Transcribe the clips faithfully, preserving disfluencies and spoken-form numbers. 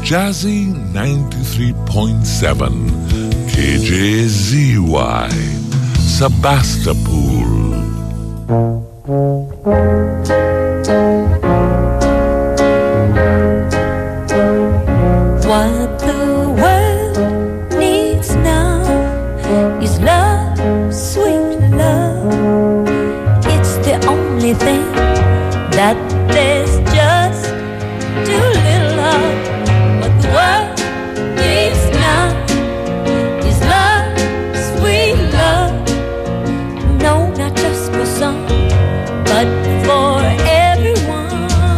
Jazzy ninety-three point seven K J Z Y Sebastopol. What the world needs now is love, sweet love. It's the only thing that there's just too little of. What the world needs now is love, sweet love. No, not just for some, but for everyone.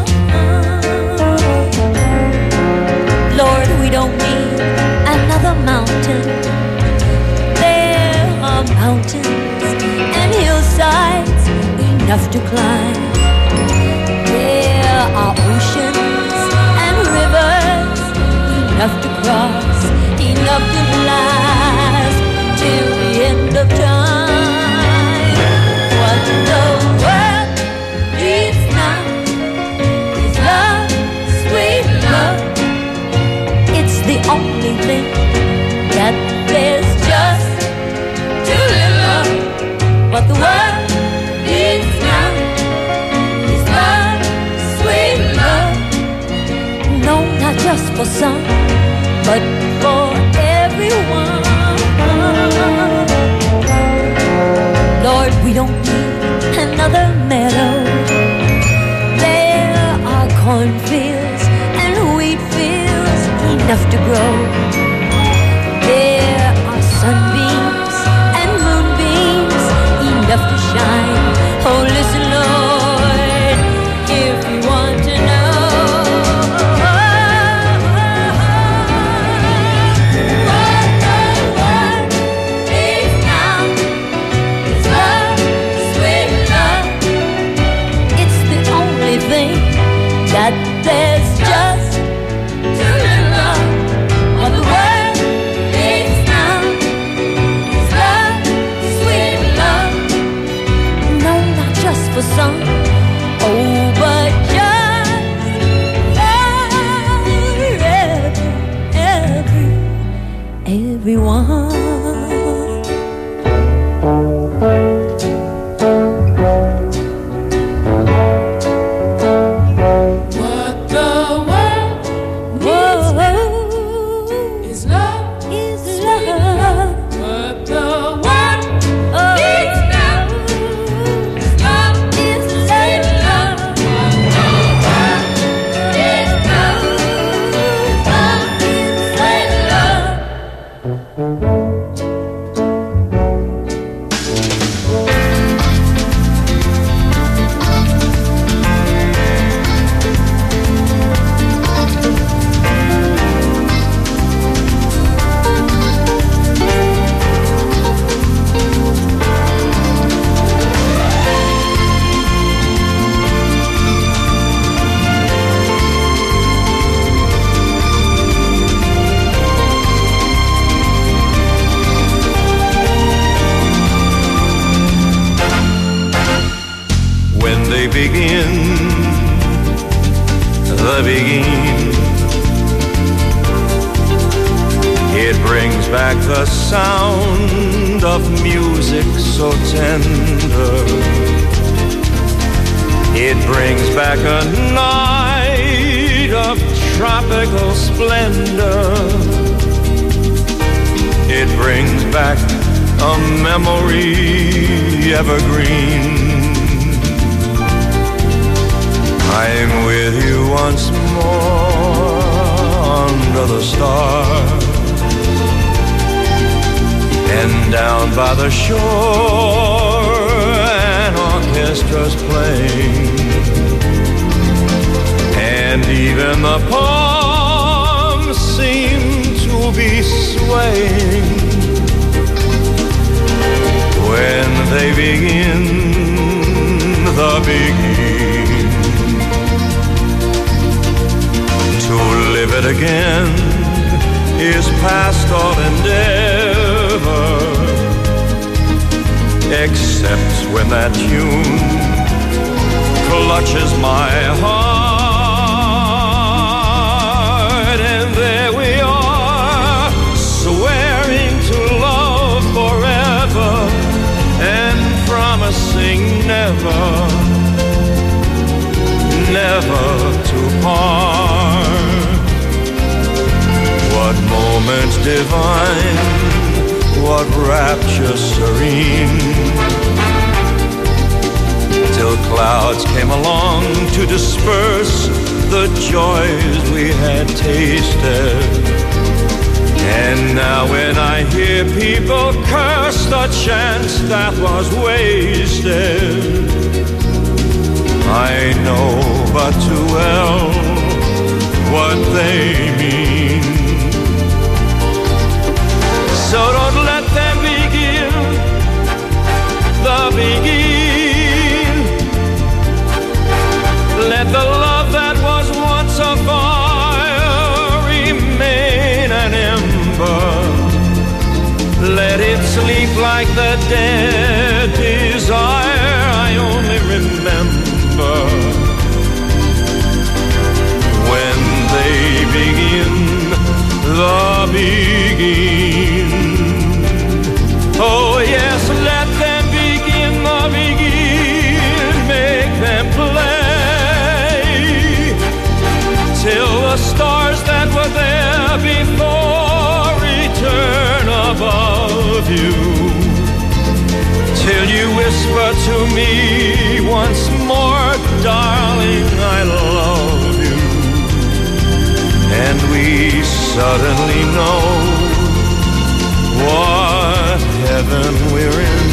Lord, we don't need another mountain. There are mountains and hillsides enough to climb. There are oceans and rivers enough to cross, enough to last till the end of time. What the world needs now is love, sweet love. It's the only thing that there's just too little of. What the world needs now is love, sweet love. No, not just for some, but for everyone. Lord, we don't need another meadow. There are cornfields and wheat fields enough to grow. There are sunbeams and moonbeams enough to shine. Oh, listen, Lord, if you want to know what the world needs now is love, sweet love. It's the only thing that there's just too little of. What the world needs now is love, sweet love. No, not just for some, oh, but just for every, every, everyone. What the world needs is love, Is love. what the world needs now is love, Is sweet love. What the world needs now is love, sweet love. When they begin, the begin, it brings back the sound of music so tender. It brings back a night of tropical splendor. It brings back a memory evergreen. I'm with you once more under the stars, and down by the shore an orchestra's playing, and even the palms seem to be swaying when they begin the begin. To live it again is past all endeavor, except when that tune clutches my heart, and moment divine, what rapture serene, till clouds came along to disperse the joys we had tasted. And now when I hear people curse the chance that was wasted, I know but too well what they mean. So don't let them begin the begin. Let the love that was once a fire remain an ember. Let it sleep like the dead desire I only remember. When they begin the begin. Oh yes, let them begin the begin. Make them play till the stars that were there before return above you. Till you whisper to me once more, darling, I love you. And we suddenly know what heaven we're in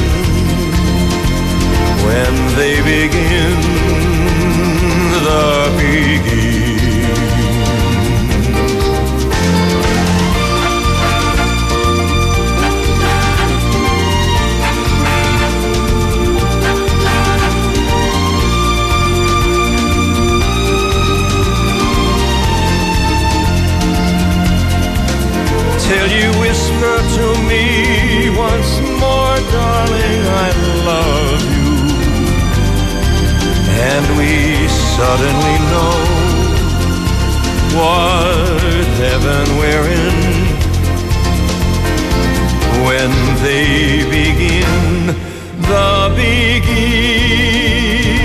when they begin the begin. Till you whisper to me once more, darling, I love you. And we suddenly know what heaven we're in when they begin the begin.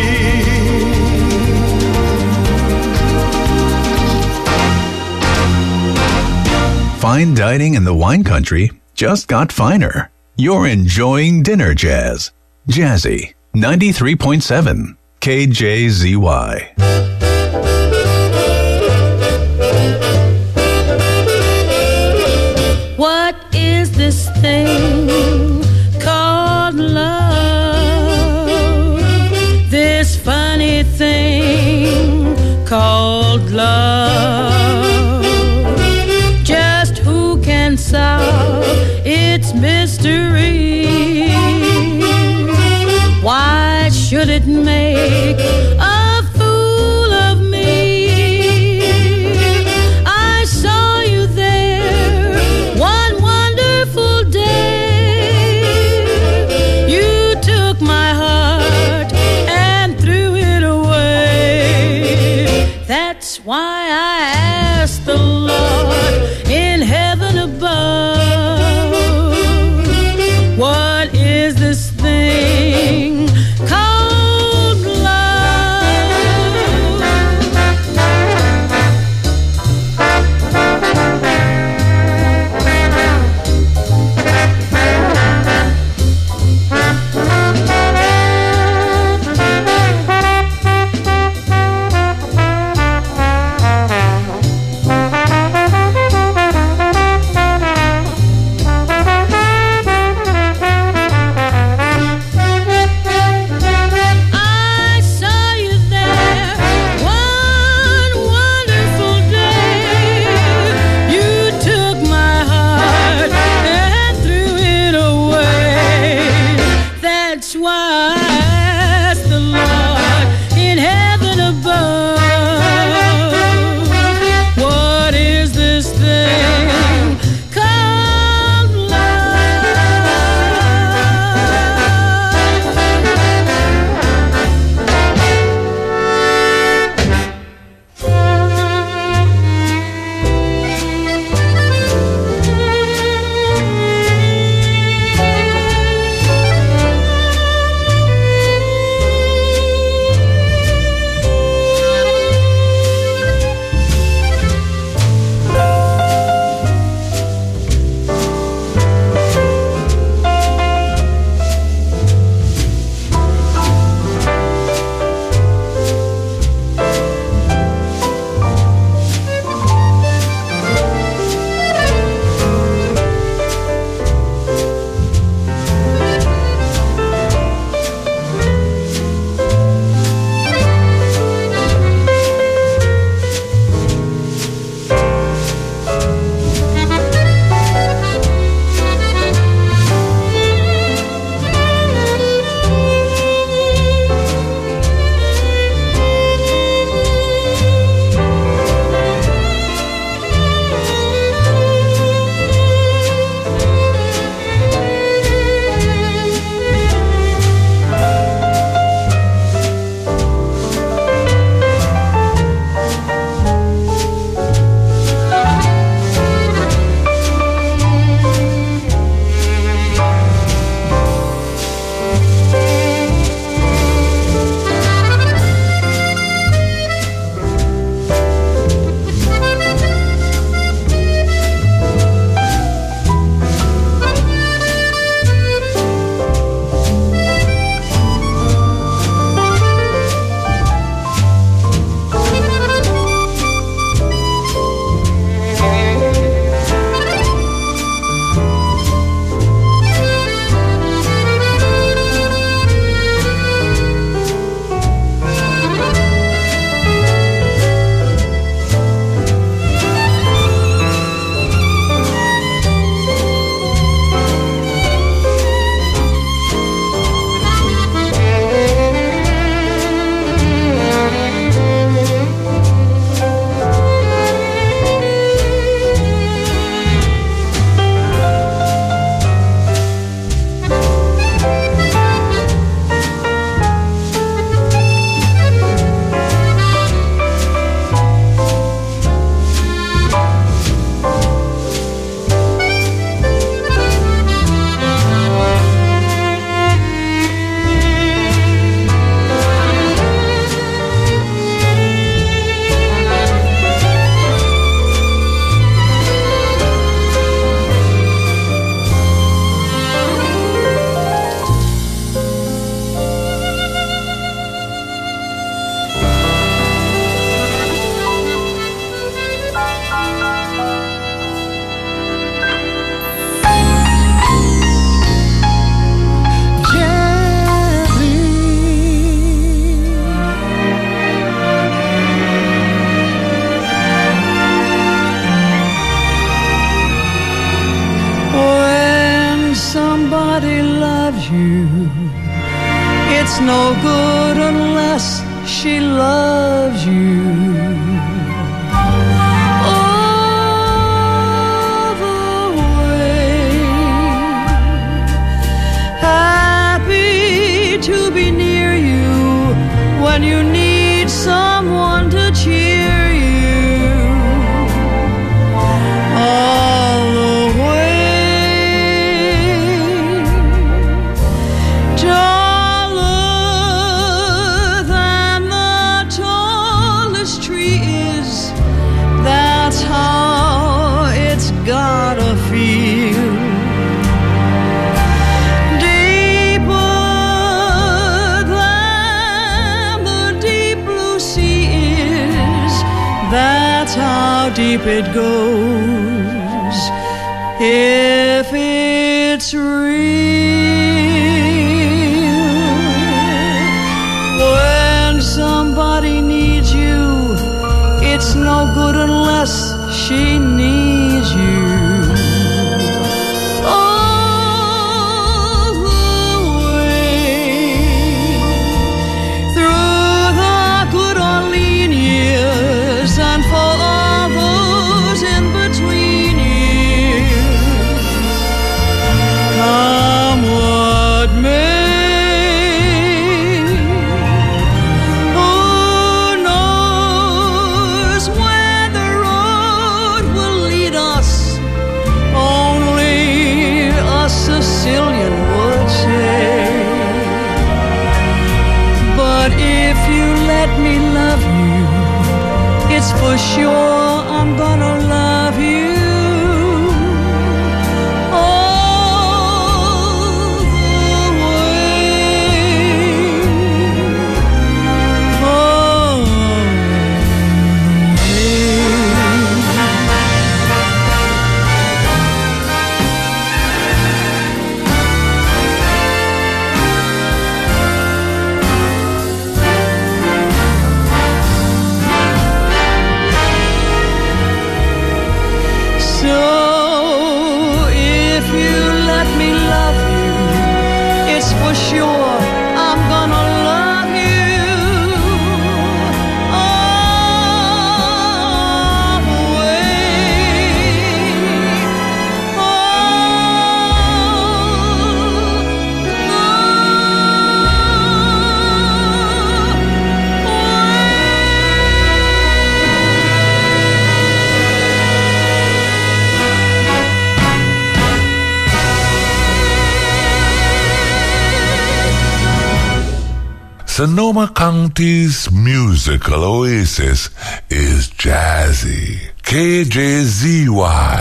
Fine dining in the wine country just got finer. You're enjoying Dinner Jazz. Jazzy ninety-three point seven K J Z Y. What is this thing called love? This funny thing called love. Just who can solve its mystery? Why should it make a fool of me? I saw you there one wonderful day. You took my heart and threw it away. That's why I asked the Lord in heaven above It's no good unless she loves you. All the way. Happy to be near you when you need someone to cheer you. All the way. Taller than the tallest tree is, that's how it's gotta feel. Deeper than the deep blue sea is, that's how deep it goes. If it's real, when somebody needs you, it's no good unless she needs you. All the way through the good or lean years, and for all those in between years, come what may. Who knows where the road will lead us? Only a Sicilian would say. But if you let me love you, it's for sure I'm gonna love you. All the way. All the So if you let me love you, it's for sure I'm gonna love you. All the way. Sonoma County's musical oasis is Jazzy. K J Z Y.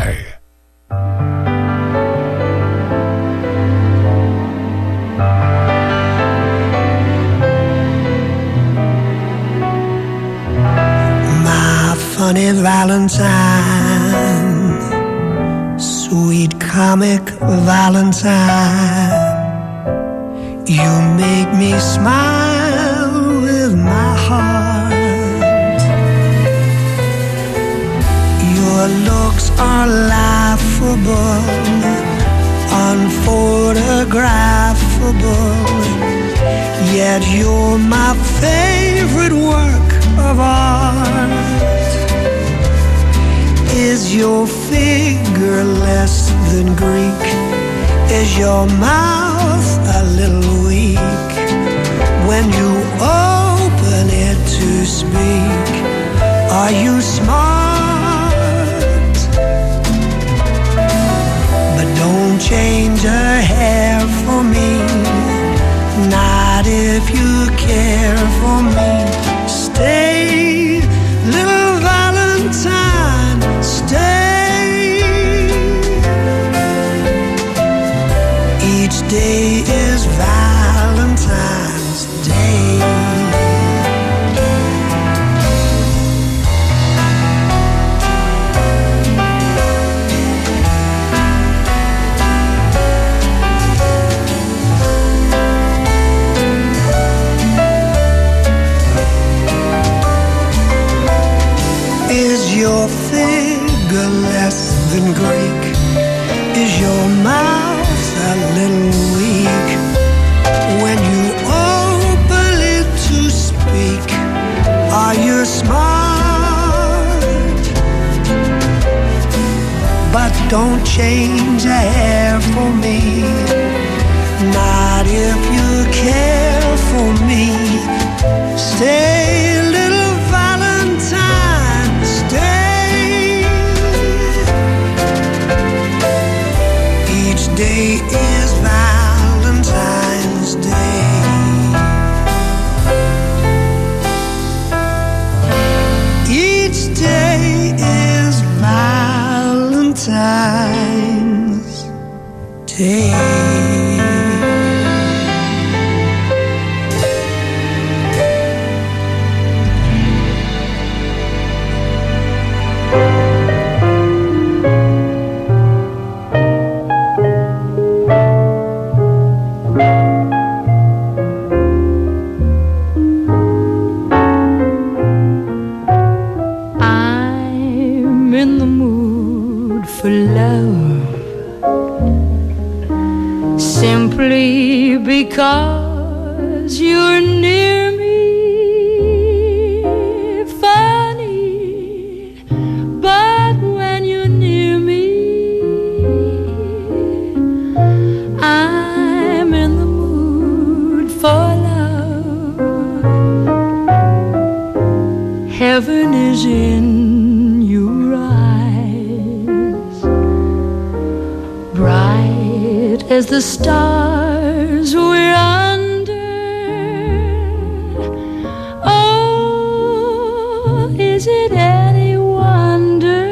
My funny Valentine, sweet comic Valentine, you make me smile with my heart. Your looks are laughable, unphotographable, yet you're my favorite work of art. Is your figure less than Greek? Is your mouth a little weak when you open it to speak? Are you smart? But don't change a hair for me, not if you care for me. Stay, little Valentine, stay. Each day is Valentine's Day. Is your figure less than Greek? Is your mouth a little weak when you open but don't change a hair for me. Not if you care for me. Stay, little Valentine, stay. Each day is Valentine's Day. Each day is Valentine's Day. I'm in the mood for love, simply because you're near me. Funny, but when you're near me, I'm in the mood for love. Heaven is in your eyes, bright as the stars we're under. Oh, is it any wonder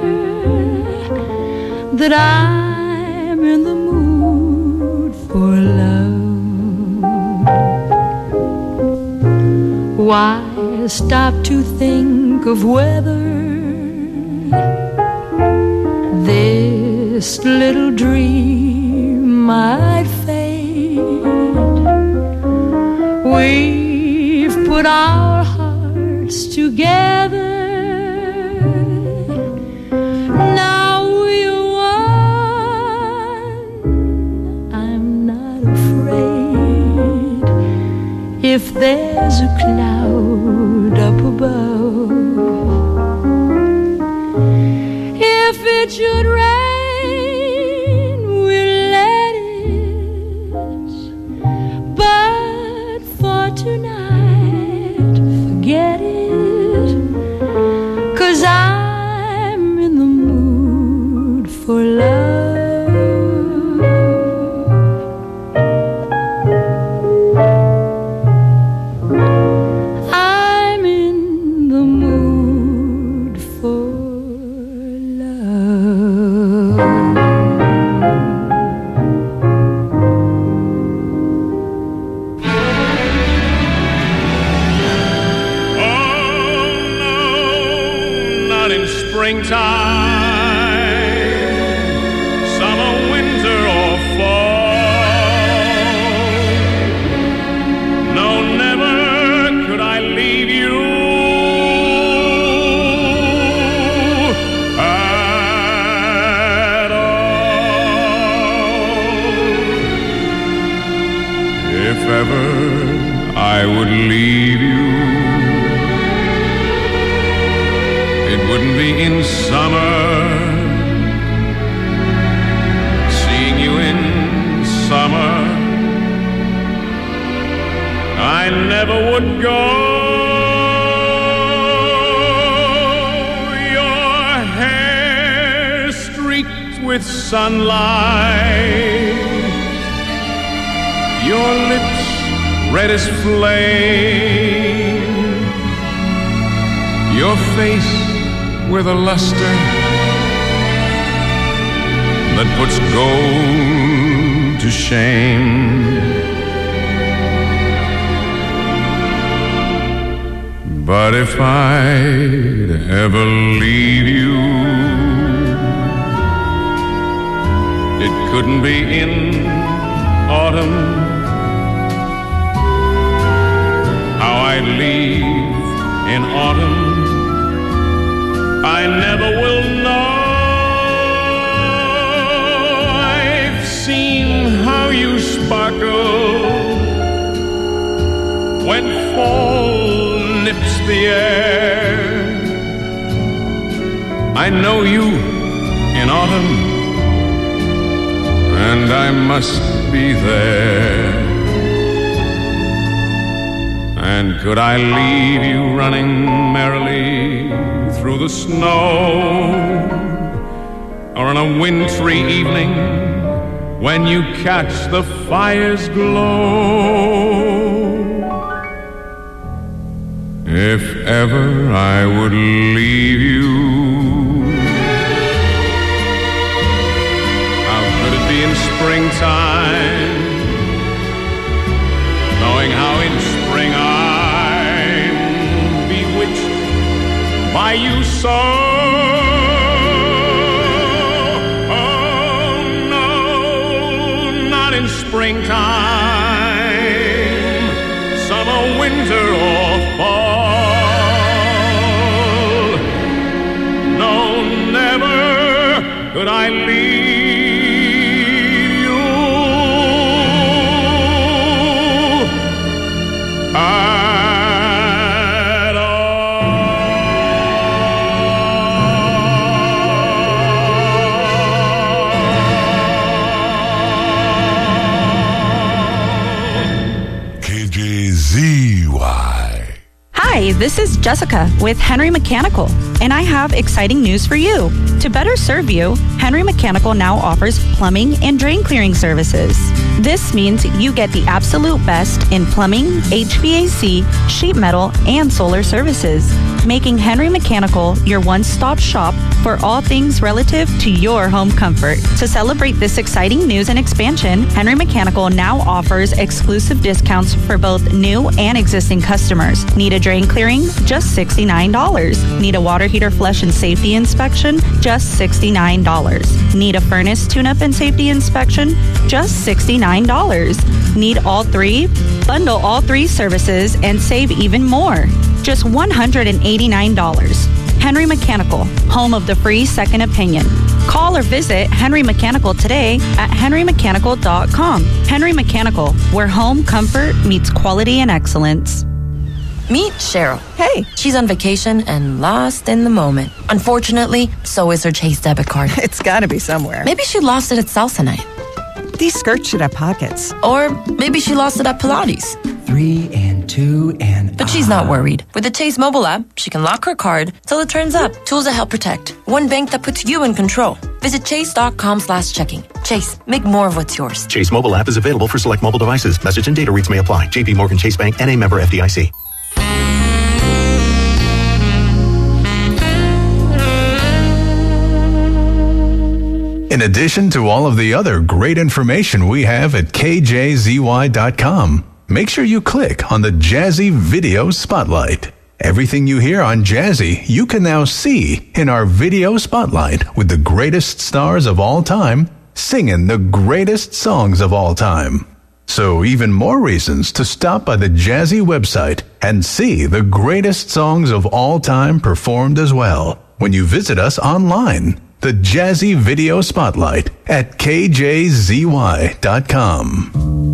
that I'm in the mood for love? Why stop to think of whether this little dream might fade? We've put our hearts together. Now we're one. I'm not afraid if there's a cloud up above. If it should rain, we'll let it. But for tonight, forget it. 'Cause I'm in the mood for love. I'm in the mood for love. Oh, no, not in springtime, summer, winter, or fall. No, never could I leave you at all. If ever I would leave you, it wouldn't be in summer. Seeing you in summer, I never would go. Your hair streaked with sunlight, your lips red as flame, your face with a luster that puts gold to shame. But if I'd ever leave you, it couldn't be in autumn. How I'd leave in autumn, I never will know. I've seen how you sparkle when fall nips the air. I know you in autumn, and I must be there. And could I leave you running merrily through the snow, or on a wintry evening when you catch the fire's glow? If ever I would leave you, how could it be in springtime, knowing how in spring I'm bewitched by you so? Oh no, not in springtime, summer, winter, or fall. No, never could I leave you at all. K J Z Y. Hi, this is Jessica with Henry Mechanical, and I have exciting news for you. To better serve you, Henry Mechanical now offers plumbing and drain clearing services. This means you get the absolute best in plumbing, H V A C, sheet metal, and solar services, making Henry Mechanical your one-stop shop for all things relative to your home comfort. To celebrate this exciting news and expansion, Henry Mechanical now offers exclusive discounts for both new and existing customers. Need a drain clearing? Just sixty-nine dollars. Need a water heater flush and safety inspection? Just sixty-nine dollars. Need a furnace tune-up and safety inspection? Just sixty-nine dollars. Need all three? Bundle all three services and save even more. Just one hundred eighty-nine dollars. Henry Mechanical, home of the free second opinion. Call or visit Henry Mechanical today at henry mechanical dot com. Henry Mechanical, where home comfort meets quality and excellence. Meet Cheryl. Hey. She's on vacation and lost in the moment. Unfortunately, so is her Chase debit card. It's gotta be somewhere. Maybe she lost it at salsa night. These skirts should have pockets. Or maybe she lost it at Pilates. Three and two and... But she's not worried. With the Chase mobile app, she can lock her card till it turns up. Tools that help protect. One bank that puts you in control. Visit chase.com slash checking. Chase, make more of what's yours. Chase mobile app is available for select mobile devices. Message and data rates may apply. J P Morgan Chase Bank, N A member F D I C. In addition to all of the other great information we have at K J Z Y dot com, make sure you click on the Jazzy Video Spotlight. Everything you hear on Jazzy, you can now see in our Video Spotlight with the greatest stars of all time singing the greatest songs of all time. So even more reasons to stop by the Jazzy website and see the greatest songs of all time performed as well when you visit us online. The Jazzy Video Spotlight at K J Z Y dot com.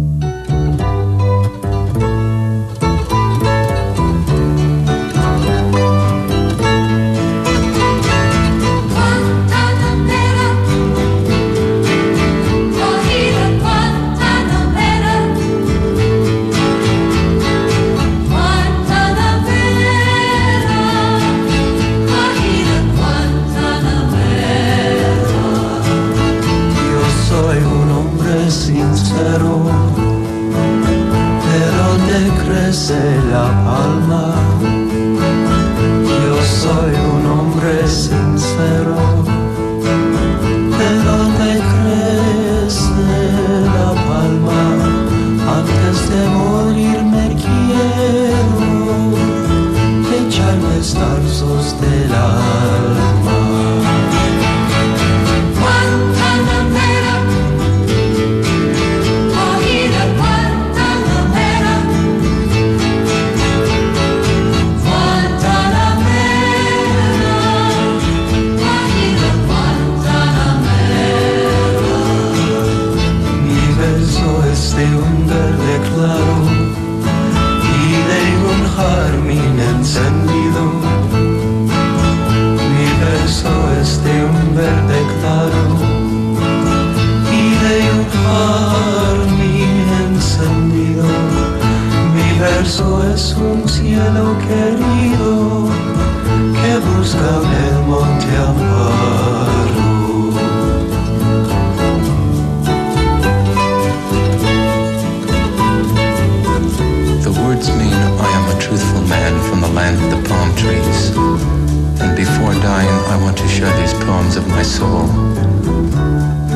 La palma, yo soy un hombre sincero, pero me crece la palma, antes de morir me quiero echar mis tarzos del alma.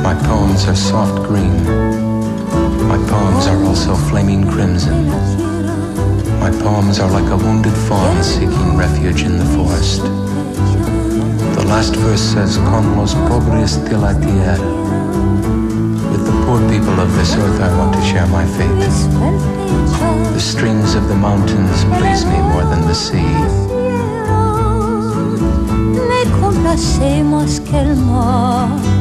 My poems are soft green. My poems are also flaming crimson. My poems are like a wounded fawn seeking refuge in the forest. The last verse says, Con los pobres de la tierra. With the poor people of this earth I want to share my fate. The streams of the mountains please me more than the sea. Me complacemos que el mar